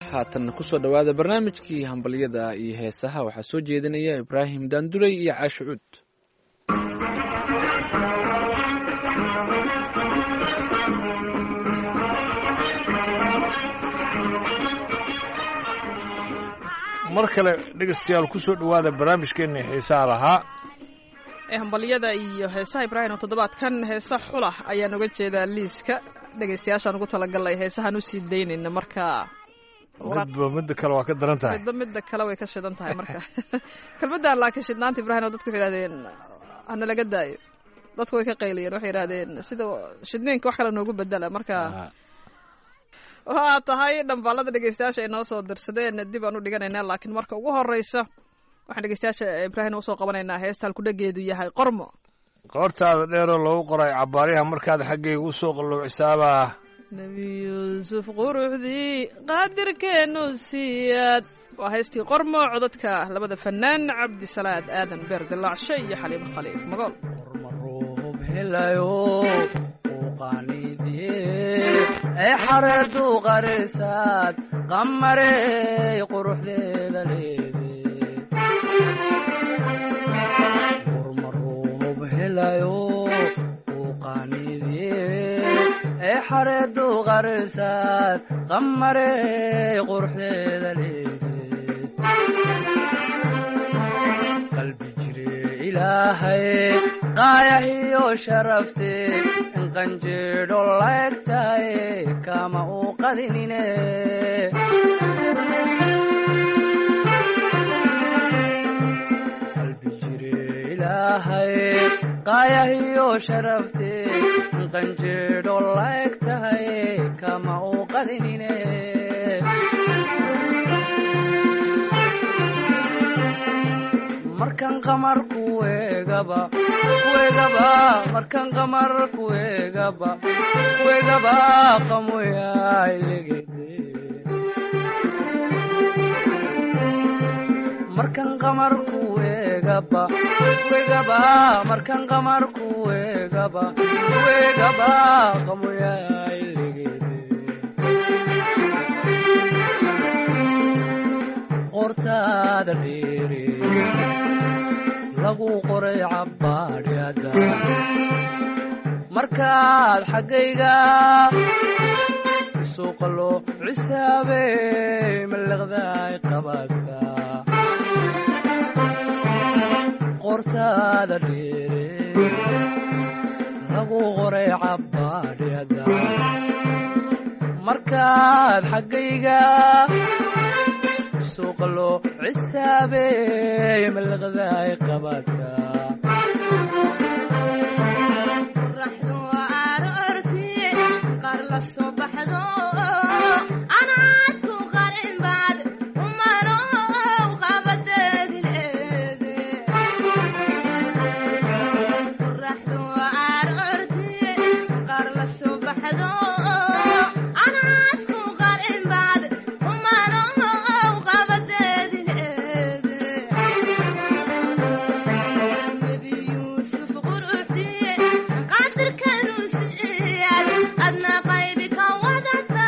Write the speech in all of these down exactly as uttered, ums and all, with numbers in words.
haatan kusoo dhowaada barnaamijkii hambalyada iyo heesaha waxaa soo jeedinaya ibraahim daanduley iyo caasho cuud. mar kale dhegeystayaal kusoo dhowaada barnaamijkeena xiisaha lahaa ee hambalyada iyo heesaha ibraahim oo toddobaadkan heesa xulah ayaan uga jeedaa liiska dhegeystayaashaan ugu talagalnay heesahaan usii daynayna marka midba midda kale waa ka daran tahay midba midda kale way ka shidan tahay marka kelmaddan laakiin shidnaanta ibraahim oo dadku waxay yidhahdeen hana laga daayo dadku way ka qayliyeen waxay yidhahdeen sida shidniinka wax kale noogu bedela marka waa tahay dhambaalada dhegeystayaasha ay noo soo dirsadeen dib aan u dhiganaynaa laakiin marka ugu horeysa waxaan dhegeystayaasha ibraahim usoo qabanaynaa heesta halkudhageedu yahay qormo. qoortaada dheeroo loogu qoray cabaaryaha markaad xaggayga u soo qalluucisaabaa nebi yuusuf quruxdii qaadirkeenu siiyaad waa heystii qormo codadka labada fanaan cabdisalaad aadan beer dilaacshe iyo xaliimo khaliif magool. ay xareerdu qarisaad qamarey quruxdeeda leede urmaruub helayo uu qaanidiye ay xareerdu qarisaad qamarey quruxdeeda leede qalbi jire ilaahay qaayahiyo sharafte qanjeedho laegtaye kama u qadinine qalbi jire ilaahay qaayahiyo sharafte qanjeedho laegtaye kama u qadinine markan qamar kuwegaba kuwegaba markan qamar kuwegaba kuwegaba qamoyaay legede markan qamar kuwegaba kuwegaba markan qamar kuwegaba kuwegaba qamoyaay legede qortaada dheere lagu qoray cabaadhyada markaad xaggayga soo qallo cisaabey mallaqdaay qabata qortaada dheere lagu qoray cabaadhyada markaad xaggayga suuqlo cisaabey mallaqdaay qabata qorraxdu aroortii qaar la soo baxdo anaadku qarin baad umanow qabadeedi leede qorraxdu aroortii qaar la soo baxdo anaadku qarin baad adna qaybi ka wadata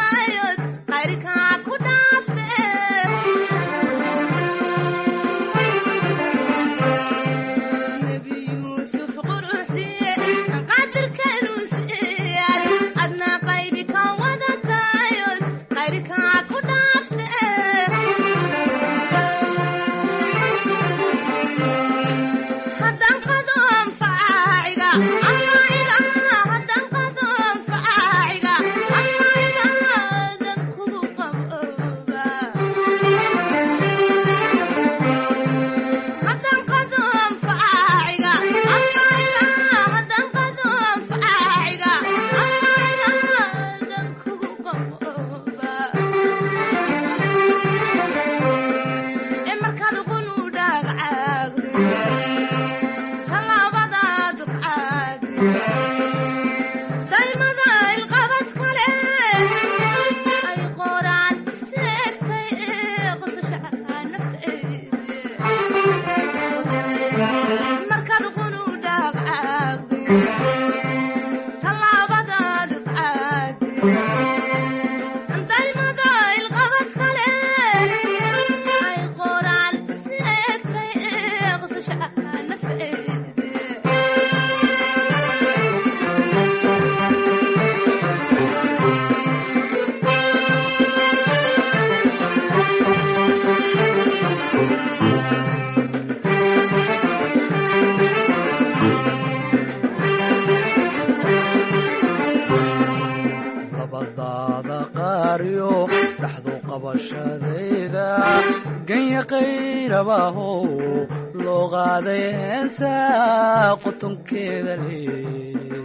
qabashadayda ganya qayrabaho loo qaaday heesa qutunkeeda leey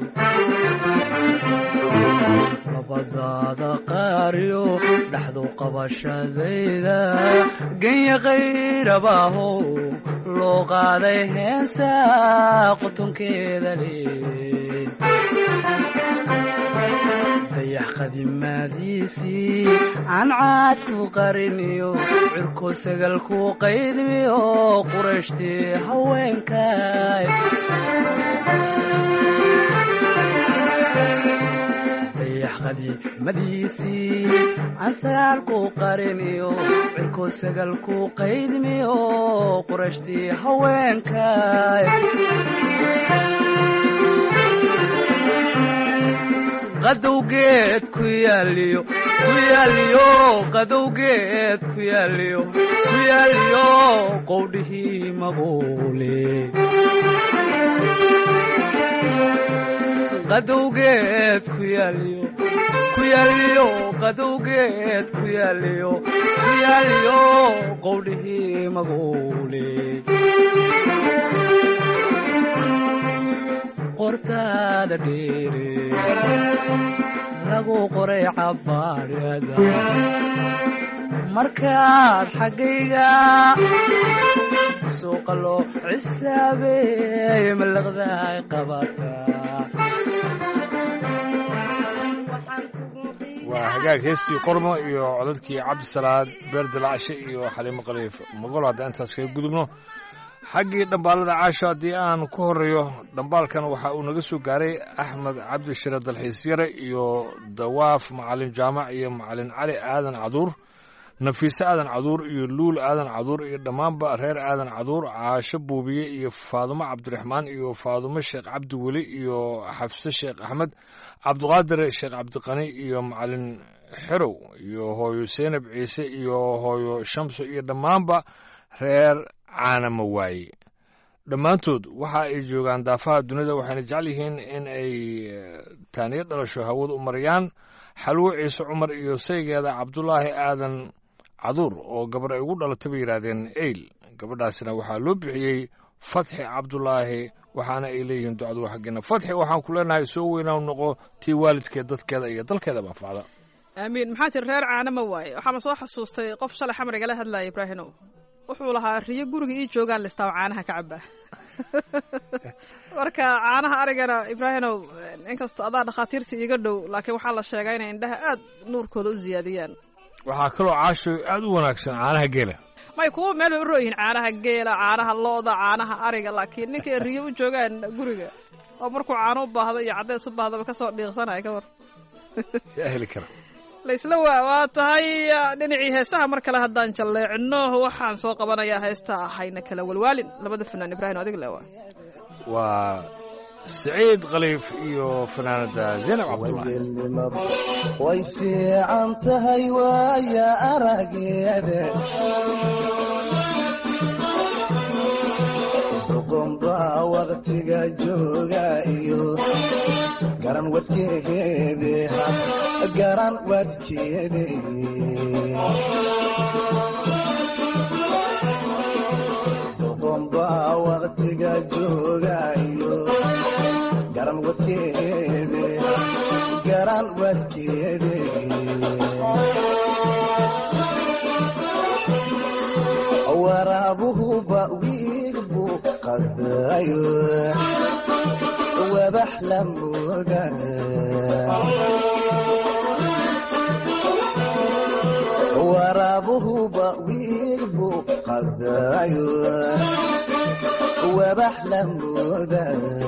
labadaada qaariyo dhaxdu qabashadayda ganya qayrabaho loo qaaday heesa qutunkeeda leey dayax qadimaadiisii aan caad ku qariniyo cirko sagal ku qaydmiyo qurashtii haweenkay dayax qadimaadiisii aan sagal ku qariniyo cirko sagal ku qaydmiyo qurashtii haweenkay qadowgeed ku yaaliyo ku yaaliyo qadowgeed ku yaaliyo ku yaaliyo qowdhihii maguule qadowgeed ku yaaliyo ku yaaliyo qadowgeed ku yaaliyo ku yaaliyo qowdhihii maguule qortaada dheere lagu qoray cabaariyada markaad xaggayga suuqa loo cisaabeey malaqdaay qabataa waa hagaag heestii qormo iyo codadkii cabdisalaad beer dilaacshe iyo xaliimo khaliif magol haddaan intaas kaga gudubno xaggii dhambaalada caasho haddii aan ku horreeyo dhambaalkan waxa uu naga soo gaaray axmed cabdishire dalxiis yare iyo dawaaf macalin jaamac iyo macalin cali aadan caduur nafiise aadan caduur iyo luul aadan caduur iyo dhammaanba reer aadan caduur caasho buubiye iyo faadumo cabdiraxmaan iyo faadumo sheekh cabdi weli iyo xafse sheekh axmed cabdiqaadir sheekh cabdiqani iyo macalin xerow iyo hooyo seynab ciise iyo hooyo shamso iyo dhammaanba reer caanama waaye dhammaantood waxa ay joogaan daafaha dunida waxayna jecel yihiin in ay taaniyo dhalasho hawada u mariyaan xalwo ciise cumar iyo saygeeda cabdulaahi aadan caduur oo gabar ay ugu dhalatay bay yidhaahdeen eyl gabadhaasina waxaa loo bixiyey fatxi cabdulaahi waxaana ay leeyihiin ducadu xaggeena fatxi waxaan ku leenahay soo weynaa noqo tii waalidkeed dadkeeda iyo dalkeeda baafacda aamiin maxaa tiri reer caanama waaye waxaama soo xasuustay qof shalay xamar igala hadlaya ibraahimow wuxuu lahaa riyo guriga ii joogaan listaa caanaha ka cabaa marka caanaha arigana ibraahimow inkastoo adaa dhakhaatiirta iiga dhow laakiin waxaa la sheegaa inay indhaha aad nuurkooda u ziyaadiyaan waxaa kaloo caasho aad u wanaagsan caanaha geela may kuwa meel bay u rooyihiin caanaha geela caanaha looda caanaha ariga laakiin ninkay riyo u joogaan guriga oo markuu caano u baahdo iyo caddeys u baahdaba kasoo dhiiqsanaya ka war yaa heli kara laysla waa waa tahay dhinacii heesaha mar kale haddaan jalleecino waxaan soo qabanayaa heesta ahayna kala walwaalin labada fanaan ibraahim adig le waa waa سعيد غليف iyo fanaanada Zainab Abdullah way fiican tahay waaya arageeda duqomba waqtiga jooga iyo garan wadkeede garan wadkeede duqomba waqtiga jooga iyo garan wadkeede garan wadkeede waraabuhu bawiigbu qadayo wabaxlamuda waraabuhu bawiigbu qadayo wabaxlamuda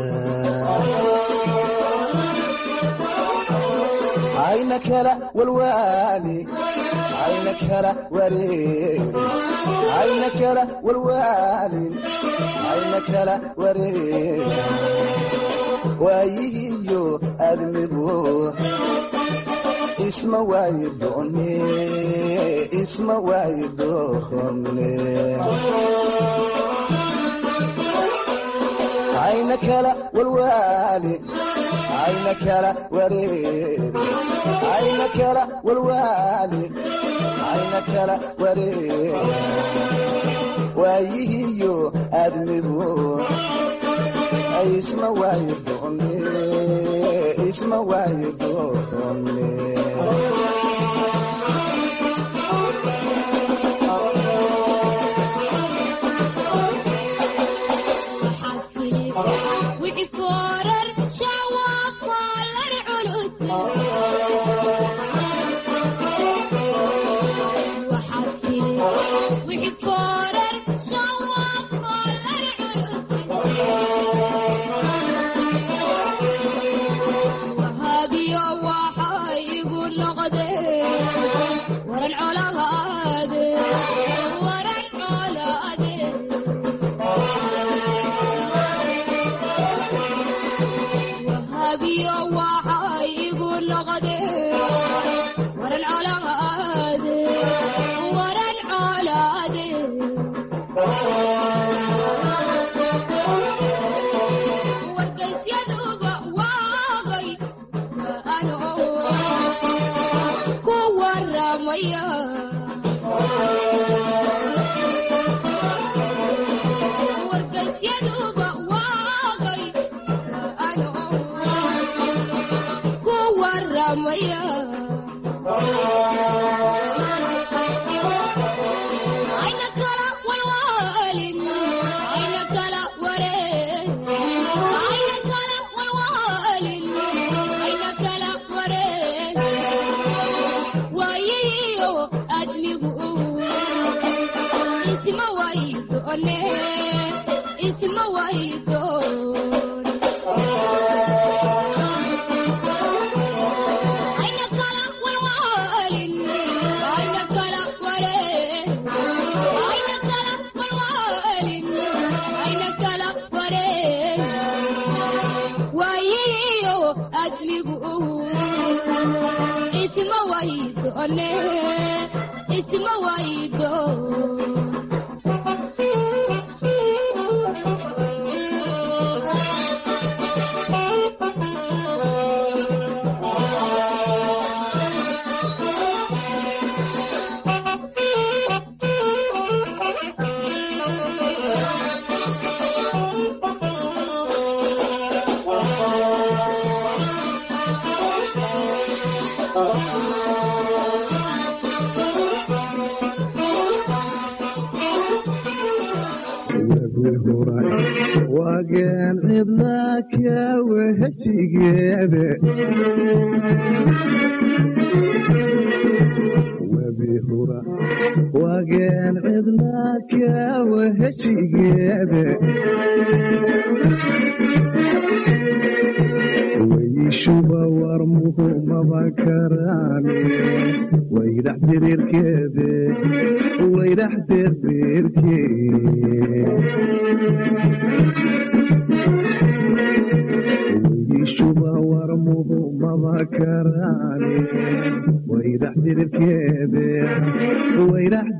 عينك لا والوالي عينك لا وريد عينك لا والوالي عينك لا وريد ويجيو أدمبو اسم وايدوني اسم وايدوني عينك لا والوالي ayna kala wareeg ayna kala walwaali ayna kala wareeg waayihiyo admigu ay isma waayi doone isma waayi doone wagan cidlaka wahashigeeda wabihura wagan cidlaka wahashigeeda wayishuba warmuhu mabakarani wayrax dirirkeeda wayrax dirirkeeda wayishuba warmuhu mabakarani wayrax dirirkeeda wayrax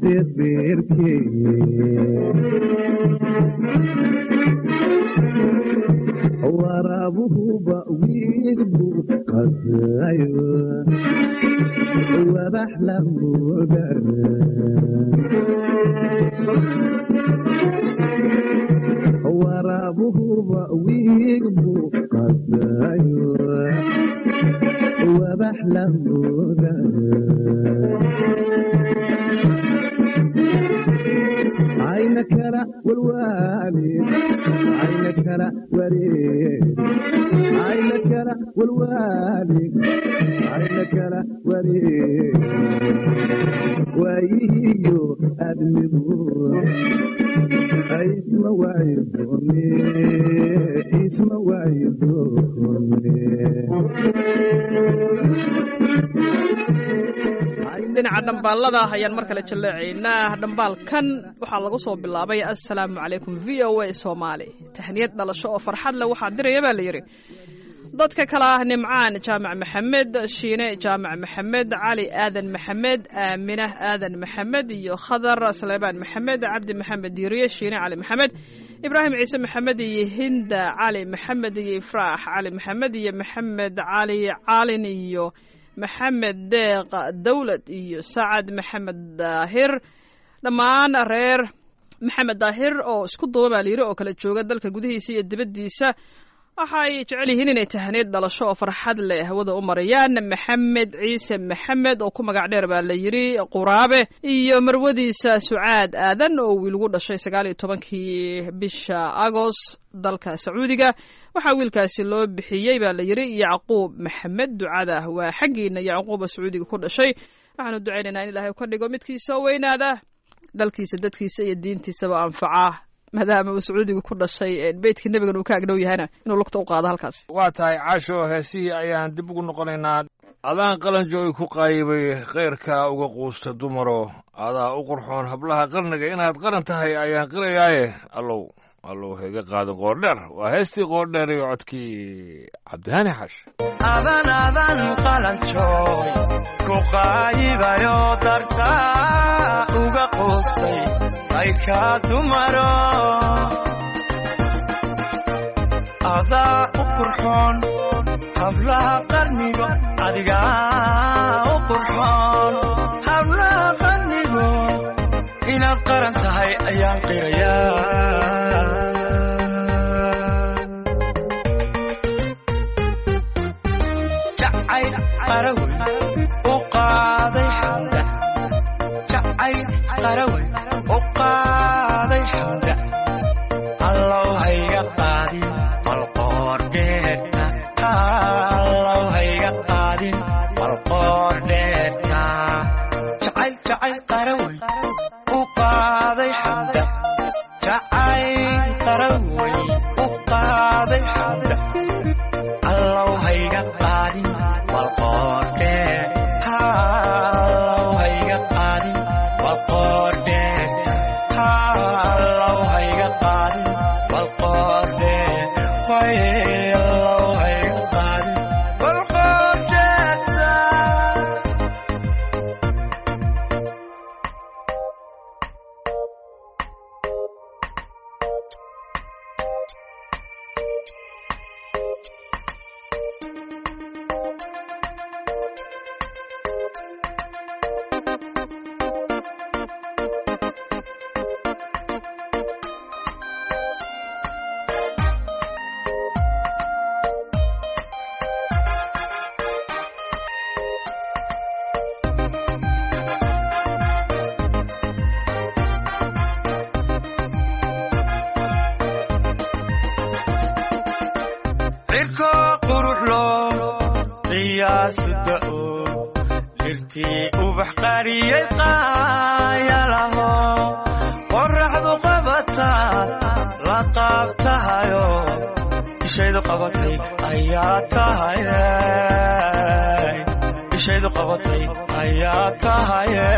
dirirkeeda warabuhu ba'wiirbu qadayo wabax lamudana warabuhu ba'wiirbu qadayo wabax lamudana ayna kala walwaali ayna kala wareeg ayna kala walwaali ayna kala wareeg waayihiyo admigu isma waayi doone isma waayi doone dhinaca dhambaalada ayaan mar kale jaleecaynaa dhambaalkan waxaa lagu soo bilaabay assalaamu calaykum v o a soomaali tahniyad dhalasho oo farxad leh waxaa diraya baa la yidhi dadka kale ah nimcaan jaamac maxamed shiine jaamac maxamed cali aadan maxamed aaminah aadan maxamed iyo khadar saleebaan maxamed cabdi maxamed diiriye shiine cali maxamed ibraahim ciise maxamed iyo hinda cali maxamed iyo ifraax cali maxamed iyo maxamed cali caalin iyo maxamed deeq dawlad iyo sacad maxamed daahir dhammaan reer maxamed daahir oo isku duuba baa layiri oo kala jooga dalka gudihiisa iyo dibaddiisa waxay jecel yihiin inay tahaneed dhalasho oo farxad leh hawada u marayaan maxamed ciise maxamed oo ku magac dheer baa la yiri quraabe iyo marwadiisa sucaad aadan oo wiil ugu dhashay sagaal iyo tobankii bisha agoost dalka sacuudiga waxaa wiilkaasi loo bixiyey baa la yiri yacquub maxamed ducada waa xaggiina yacquuba sacuudiga ku dhashay waxaanu ducaynaynaa in ilaahay ka dhigo midkii soo weynaada dalkiisa dadkiisa iyo diintiisaba anfaca maadaama uu sacuudiga ku dhashay beydkii nebigan uu ka agdhow yahayna inuu lugta u qaado halkaas waa tahay caasho heesihii ayaan dib ugu noqonaynaa adaan qalanjo ay ku qaayibay khayrka uga quusta dumaro adaa u qurxoon hablaha qarniga inaad qaran tahay ayaan qirayaaye allow allow hega qaadin qoordheer waa heestii qoordheer iyo codkii cabdihani xaash adan adan qalanjooy ku qaayibayo dartaa uga quustay khayrka dumaro adaa u qurxoon hablaha qarnigo adigaa u qurxoon hablaha qarnigo inaad qaran tahay ayaan qirayaa jacayl qarawey u qaaday xamda jacayl qarawey u qaaday xamda allow hayga qaadin balqoor dheerta allow hayga qaadin balqoor dheerta jacayl jacayl qarawey u qaaday xamda jacayl qarawey u qaaday xamda allow hayga qaadin balqoor dheer allow hayga qaadin balqoor dheerta allow hayga qaadin balqoor dheer waye allow hayga qaadin balqoor dheerta cirko qurux loo qiyaasu da'o dhirtii ubax qariyey qaayalaho qorraxdu qabataad la qaab tahayo ishaydu qabatay ayaa tahaye ishaydu qabatay ayaa tahaye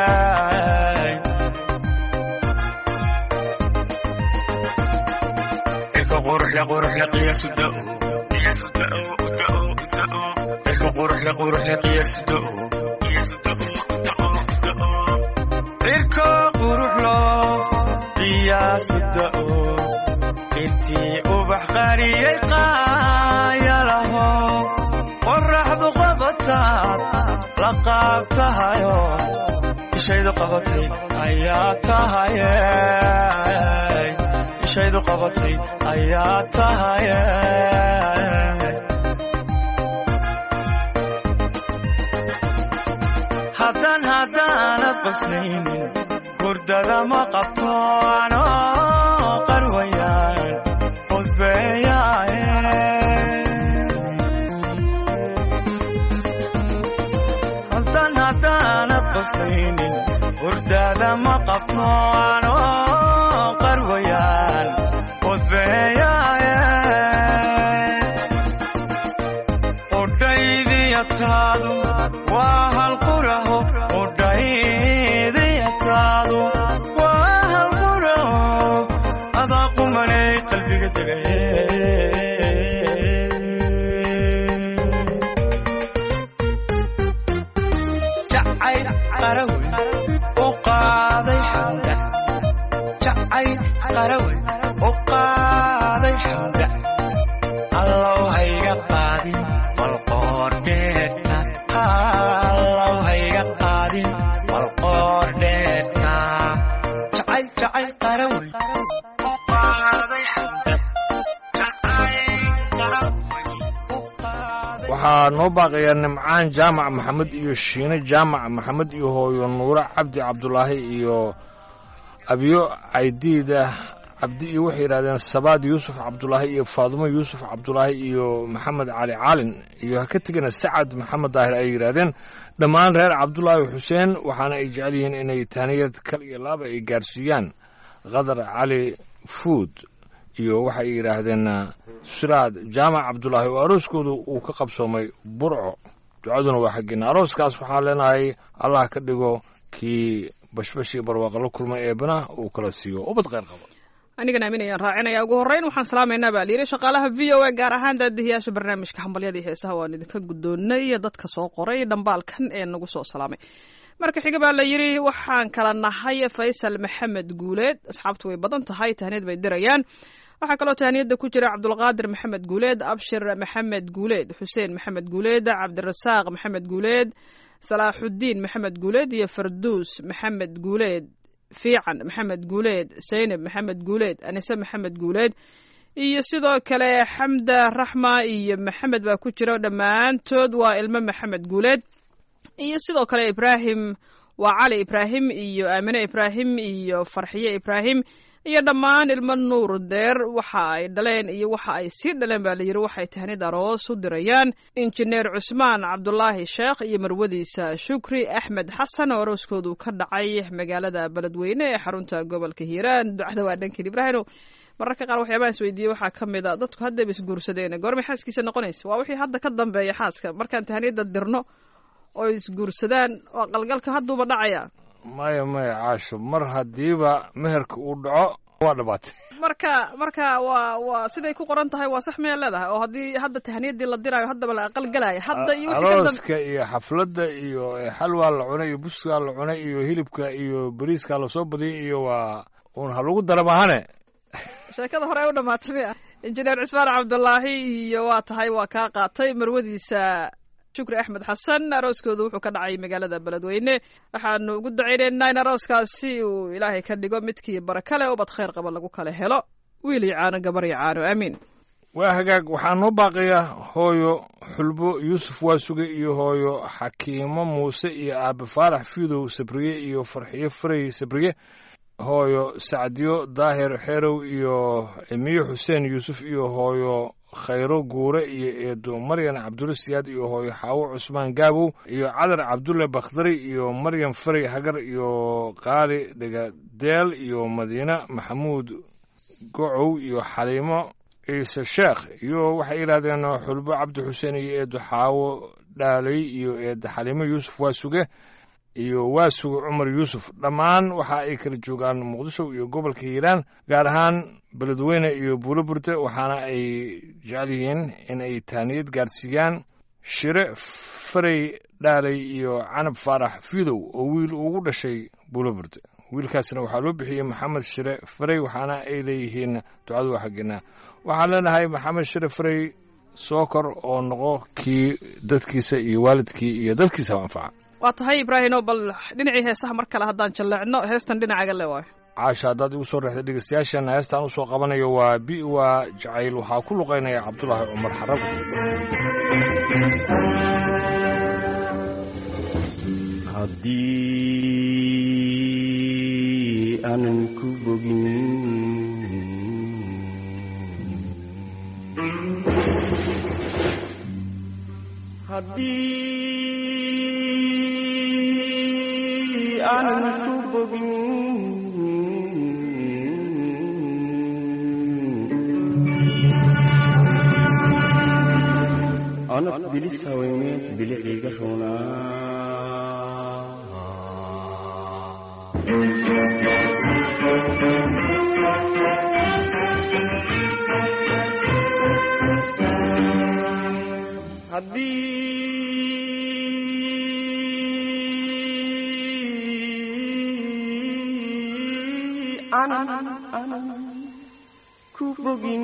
cirko quruxle quruxle qiyaasu da'o qiyaasu da'o da'o da'o cirko quruxle quruxle qiyaasu da'o qiyaasu da'o da'o da'o cirko quruxlo qiyaasu da'o dhirtii ubax qariyey qaayalaho qorraxdu qabataad la qaab tahayo ishaydu qabatay ayaa tahaye ishaydu qabatay ayaa tahaye haddaan haddaanad qoslaynin hurdada ma qabto anoo qarwayaan qudbeeyaaye haddaan haddaanad qoslaynin hurdada ma qabto anoo qarwayaan qudbeeyaaye qudhaydiyataadu waa halquraho qudhaydiyataadu waa halquraho adaa qumanay qalbiga degaye jacayl qarawey u qaaday xamda jacayl qarawey u jacayl qara weyn u qaaday xamda jacayl qara weyn u qaaday. waxaa noo baaqaya nimcaan jaamac maxamed iyo shiine jaamac maxamed iyo hooyo nuure cabdi cabdulaahi iyo abyo caydiida cabdi iyo waxay yidhahdeen sabaad yuusuf cabdulaahi iyo faadumo yuusuf cabdulaahi iyo maxamed cali caalin iyo ha ka tegana sacad maxamed daahir ay yidhaahdeen dhammaan reer cabdulaahi xuseen waxaana ay jecel yihiin inay taaniyad kal iyo laaba ay gaarsiiyaan qadar cali fuud iyo waxay yidhaahdeen siraad jaamac cabdulaahi oo arooskoodu uu ka qabsoomay burco ducaduna waa xaggeena arooskaas waxaan leenahay allah ka dhigo kii bashbashii barwaaqa la kulmay eebana uu kala siiyo ubad khayr qabo. anigana aaminayaan raacinaya ugu horreyn waxaan salaamaynaa baa layidhi shaqaalaha v o a gaar ahaan daadihiyaasha barnaamijka hambalyada iyo heesaha waan idinka guddoonnay dadka soo qoray dhambaalkan ee nagu soo salaamay. marka xiga baa la yidhi waxaan kala nahay faysal maxamed guuleed asxaabtu way badan tahay tahniyad bay dirayaan. waxaa kaloo tahniyadda ku jira cabdulqaadir maxamed guuleed abshir maxamed guuleed xuseen maxamed guuleed cabdirasaaq maxamed guuleed salaaxudiin maxamed guuleed iyo farduus maxamed guuleed fiican maxamed guuleed saynab maxamed guuleed anise maxamed guuleed iyo sidoo kale xamda raxma iyo maxamed baa ku jira dhammaantood waa ilmo maxamed guuleed iyo sidoo kale ibraahim waa cali ibraahim iyo aamine ibraahim iyo farxiye ibraahim iyo dhammaan ilmo nuur deer waxa ay dhaleen iyo waxa ay sii dhaleen baa layidhi waxay tahnid aroos u dirayaan injineer cusmaan cabdulaahi sheekh iyo marwadiisa shukri axmed xasan oo arooskoodu ka dhacay magaalada beledweyne ee xarunta gobolka hiiraan. ducada waa dhankiin ibraahim. mararka qaar waxyaabaha is weydiiyey waxaa ka mid a dadku haddayba isguursadeen goormay xaaskiisa noqonaysa waa wixii hadda ka dambeeya xaaska markaan tahniyadda dirno oo isguursadaan oo qalgalka hadduuba dhacaya. maya maya caasho mar haddiiba meherka uu dhaco waa dhabaatay. marka marka waa waa siday ku qoran tahay waa sax maya leedahay oo haddii hadda tahniyadii la diraayo haddaba la aqalgalaayo hadda iyo arooska iyo xafladda iyo xalwaa la cunay iyo buskaa la cunay iyo hilibka iyo bariiskaa lasoo badiyay iyo waa uun ha lagu dara maahane sheekada hore ay u dhamaatay miya. injineer cusmaan cabdulaahi iyo waa tahay waa kaa qaatay marwadiisa shukri axmed xasan arooskoodu wuxuu ka dhacay magaalada beledweyne. waxaanu ugu dacaynaynaa in arooskaasi uu ilaahay ka dhigo midkii baraka leh ubad khayr qaba lagu kala helo wiil iyo caano gabar iyo caano aamiin. waa hagaag waxaa noo baaqaya hooyo xulbo yuusuf waasuge iyo hooyo xakiimo muuse iyo aabe faarax fiidow sabriye iyo farxiyo faray sabriye hooyo sacdiyo daahir xerow iyo emiye xuseen yuusuf iyo hooyo khayro guure iyo eedo maryan cabdulle siyaad iyo hooyo xaawo cusmaan gaabow iyo cadar cabdulle bakhdari iyo maryam faray hagar iyo qaali dhegadeel iyo madiine maxamuud gocow iyo xaliimo ciise sheekh iyo waxay yidhahdeen xulbo cabdi xuseen iyo eedo xaawo dhaalay iyo eedo xaliimo yuusuf waasuge iyo waasuge cumar yuusuf dhammaan waxa ay kala joogaan muqdisho iyo gobolka hiiraan gaar ahaan beledweyne iyo buulo burte waxaana ay jecel yihiin in ay taaniyad gaarsiiyaan shire faray dhaalay iyo canab faarax fiidow oo wiil ugu dhashay buulo burte wiilkaasna waxaa loo bixiyey maxamed shire faray waxaana ay leeyihiin ducadu waa xaggeena. waxaan leenahay maxamed shire faray soo kor oo noqo kii dadkiisa iyo waalidkii iyo dalkiisaba anfaca. waa tahay ibraahimo bal dhinacii heesaha mar kale haddaan jalleecno heestan dhinacaga le waayo caasha haddaad igu soo reexday dhegeystayaashana heestaan u soo qabanayo waa bi waa jacayl waxaa ku luqaynaya cabdulaahi cumar xarago. haddii aanan ku bogin haddii aanan ku bogin anad bilis haweeneed biliciga runaa haddii aanan aanan ku bogin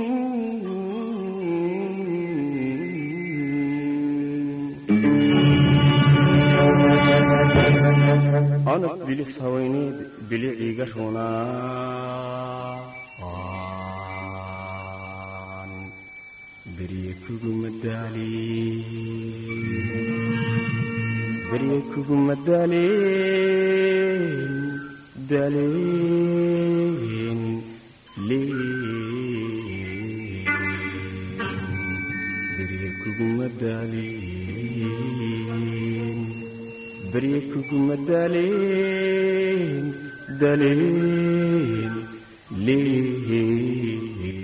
anad bilis haweyneed biliciga runaa aan berye kuguma daalin berye kuguma daalin daalin leen berye kuguma daalin berye kuguma daalin daalin leen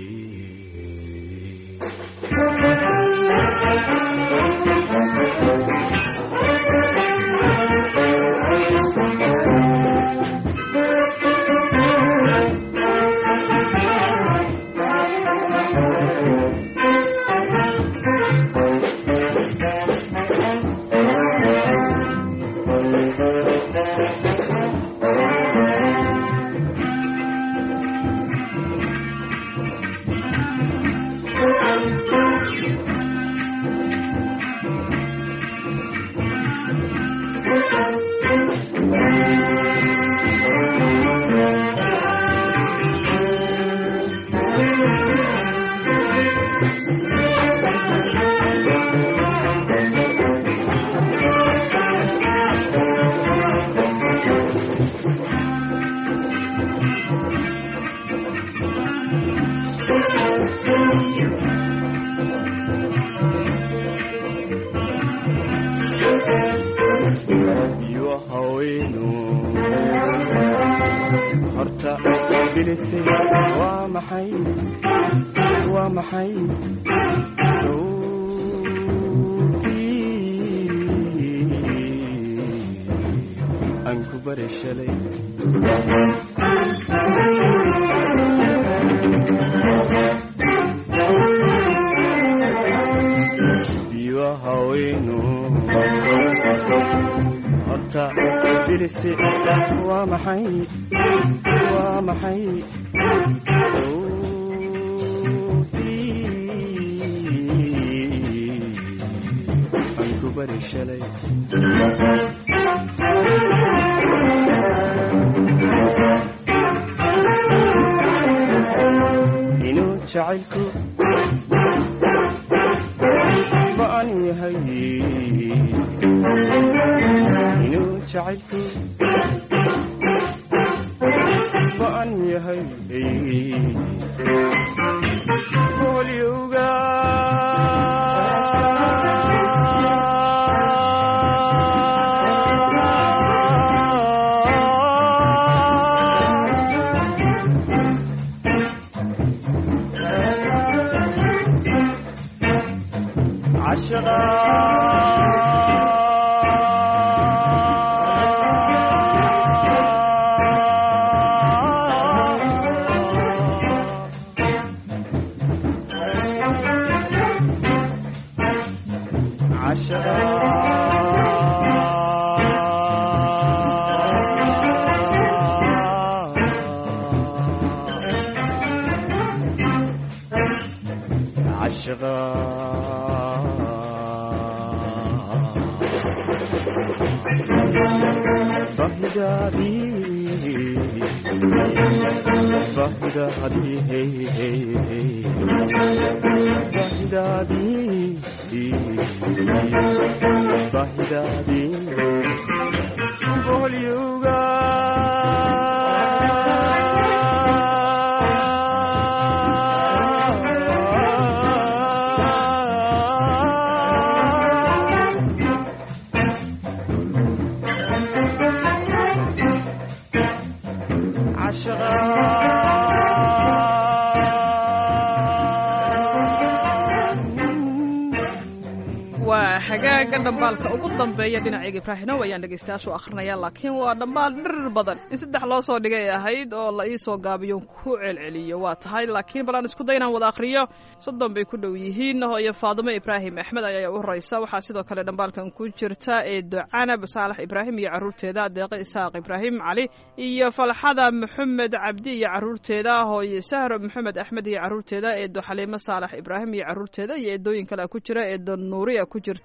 hagaaga dhambaalka ugu dambeeya dhinacayga ibraahinow ayaan dhegaystayaashu akhrinaya laakiin waa dhambaal dhirir badan in saddex loo soo dhigay ahayd oo la ii soo gaabiyo ku celceliyo waa tahay laakiin bal aan isku day inaan wada akhriyo soddon bay ku dhow yihiin hooyo faadimo ibraahim axmed ayaa u horeysa waxaa sidoo kale dhambaalkan ku jirta ee ducanab saalax ibraahim iyo carruurteeda deeqe isaaq ibraahim cali iyo falxada maxamed cabdi iyo carruurteeda hooyo sahro maxamed axmed iyo carruurteeda eedo xaliimo saalax ibraahim iyo carruurteeda iyo eedooyin kale ku jira eedo nuuriya ku jirta eedo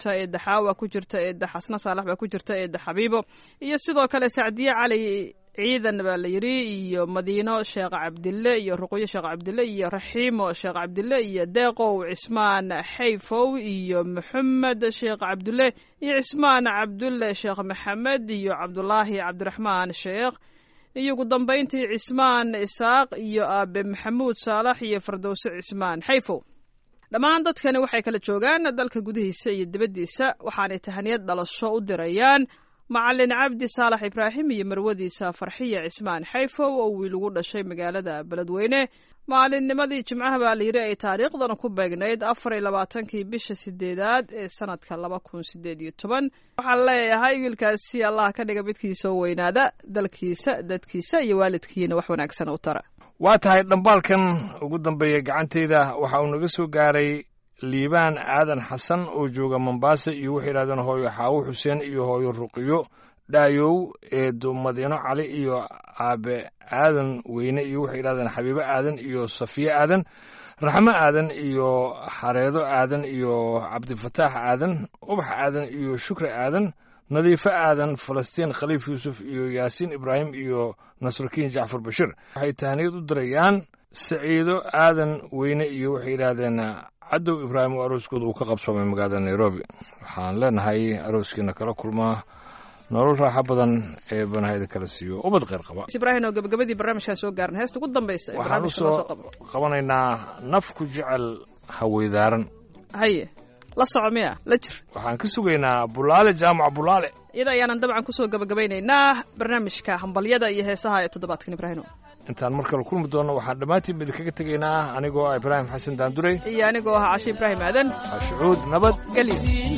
xaawa ku jirta eedda xasna saalax baa ku jirta eedda xabiibo iyo sidoo kale sacdiye cali ciidan baa la yidhi iyo madiino sheekh cabdille iyo ruqyo sheekh cabdille iyo raxiimo sheekh cabdille iyo deeqow cismaan xayfow iyo maxamed sheekh cabdulle iyo cismaan cabdulle sheekh maxamed iyo cabdulaahi cabdiraxmaan sheekh iyo ugu dambayntii cismaan isaaq iyo aabe maxamuud saalax iyo fardowse cismaan xayfow dhammaan dadkani waxay kala joogaan dalka gudihiisa iyo dibaddiisa waxaanay tahaniyad dhalasho u dirayaan macalin cabdi saalax ibraahim iyo marwadiisa farxiya cismaan xayfow oo wiil ugu dhashay magaalada beledweyne maalinnimadii jimcaha baa layidhi ay taariikhdan ku beegnayd afar iyo labaatankii bisha sideedaad ee sanadka laba kun sideed iyo toban waxaan leeyahay wiilkaasi allah ka dhiga midkiisa oo weynaada dalkiisa dadkiisa iyo waalidkiina wax wanaagsan u tara waa tahay dhambaalkan ugu dambeeya gacantayda waxa uu naga soo gaaray liibaan aadan xasan oo jooga mombasa iyo waxay yidhahdeen hooyo xaawo xuseen iyo hooyo ruqiyo dhaayow eedo madiino cali iyo aabe aadan weyne iyo waxay yidhahdeen xabiibo aadan iyo safiye aadan raxmo aadan iyo xareedo aadan iyo cabdifataax aadan ubax aadan iyo shukri aadan nadiifo aadan falastiin khaliif yuusuf iyo yaasiin ibraahim iyo nasrukiin jacfar bashir waxay tahniyad u dirayaan saciido aadan weyne iyo waxay yidhaahdeen cadow ibraahim oo arooskooda uu ka qabsoomay magaalada nairobi waxaan leenahay arooskiina kala kulmaa nolol raaxo badan ee banahayda kala siiyo ubad kheyr qaba ibraahim oo gabagabadii barnaamijkaa soo gaarna heesta ugu dambaysa waxaan usoo qabanaynaa nafku jecel haweydaaran haye la soco miya la jir waxaan ka sugaynaa bulaale jaamac bulaale iyada ayaanan dabcan kusoo gabagabaynaynaa barnaamijka hambalyada iyo heesaha ee toddobaadkan ibraahimo intaan mar kale kulmi doonno waxaan dhammaantiin mid kaga tegaynaa anigoo ah ibraahim xasan daandurey iyo anigoo ah cashe ibraahim aadan cashucuud nabad gelyo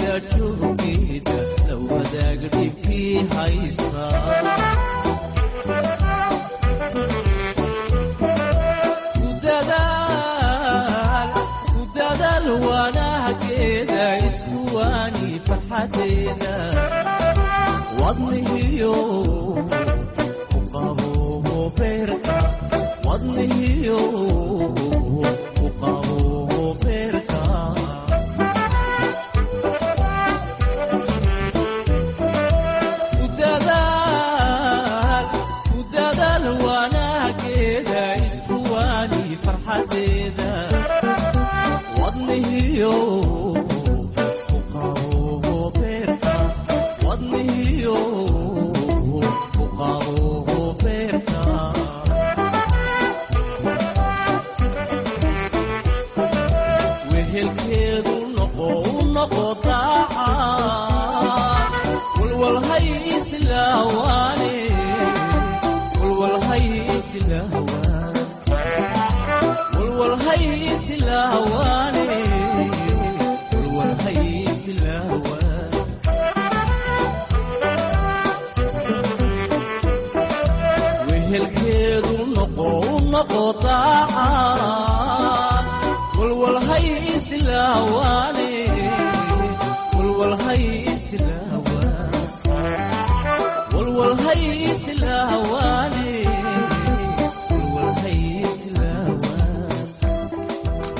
wadnihiyo ku qabo beerka ku dadaal ku dadaal wanaageeda isku waani farxadeeda wadnihiyo ku qabo beerka wadnihiyo ku qabo beerka wehelkeedu noqo noqo daacad walwalhay islaawaane walwalhay islaawaan walwalhay islaawaane walwalhay islaawaan wehelkeedu noqo noqo daacad walwalhay islaawaane walwalhay islaawaan walwalhay islaawaan